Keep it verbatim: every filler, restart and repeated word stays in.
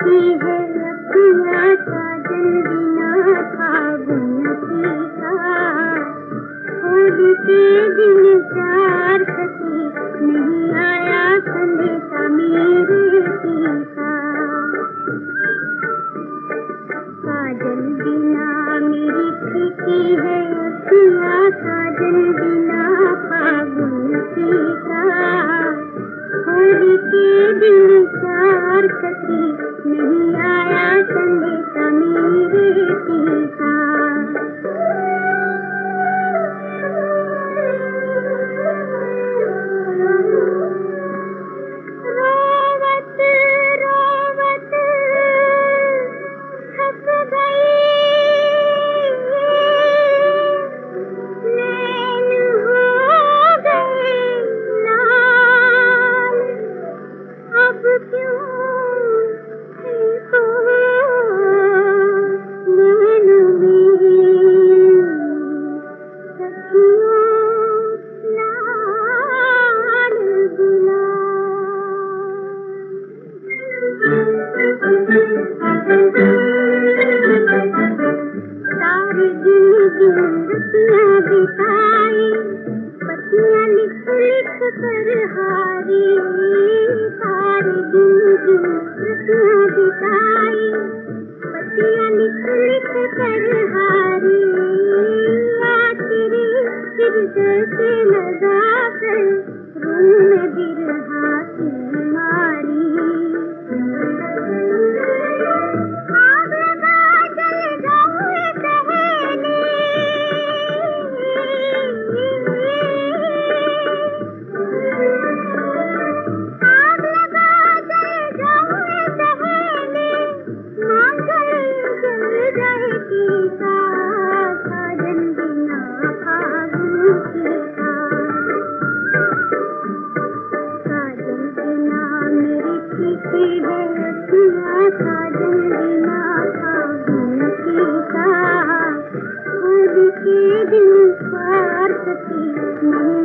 फीकी है अखियाँ साजन बिना फागुन फीका। होली के दिन चार सखी नहीं आया संदेशा मेरे पीका। काजल बिना मेरी फीकी है अखियाँ साजन बिना फागुन फीका। होली के दिन चार सखी नहीं आया संदेशा मेरे पीका। रोवत रोवत थक गई नैन हो गए लाल। अब क्यों देखो नैन में सखियों लाल गुलाल। सारे दिन दिन रतियाँ बिताई पतियाँ लिख लिख कर हारी। सारे दिन दिन रतियाँ बिताई पतियाँ लिख लिख कर हारी। आज तेरे हृदय से लगा कर रूह में बिरहा की मारी। आग लगा जल जाऊँ सहेली। आग लगा जल जाऊँ सहेली मांगल जल जाए पीका। साजन बिना फागुन फीका। साजन बिना मेरी फीकी है अखियाँ साजन बिना फागुन फीका। होली के दिन चार सखी नहीं